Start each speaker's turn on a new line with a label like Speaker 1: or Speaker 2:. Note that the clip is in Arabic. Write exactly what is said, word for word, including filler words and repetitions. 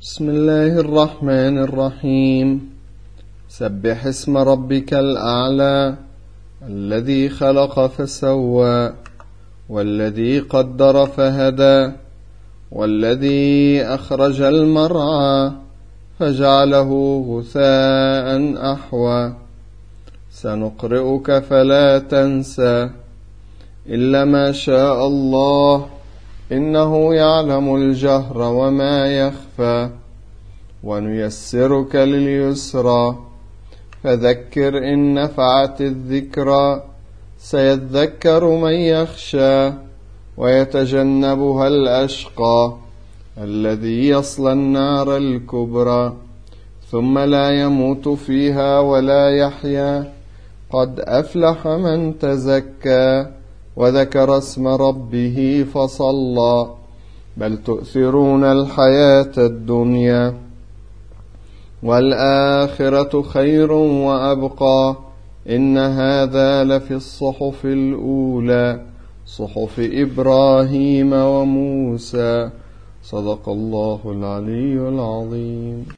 Speaker 1: بسم الله الرحمن الرحيم. سبح اسم ربك الأعلى الذي خلق فسوى والذي قدر فهدى والذي أخرج المرعى فجعله غثاء أحوى. سنقرئك فلا تنسى إلا ما شاء الله إنه يعلم الجهر وما يخفى. ونيسرك لليسرى فذكر إن نفعت الذكرى. سيذكر من يخشى ويتجنبها الأشقى الذي يصلى النار الكبرى ثم لا يموت فيها ولا يحيا. قد أفلح من تزكى وذكر اسم ربه فصلى. بل تؤثرون الحياة الدنيا والآخرة خير وأبقى. إن هذا لفي الصحف الأولى صحف إبراهيم وموسى. صدق الله العلي العظيم.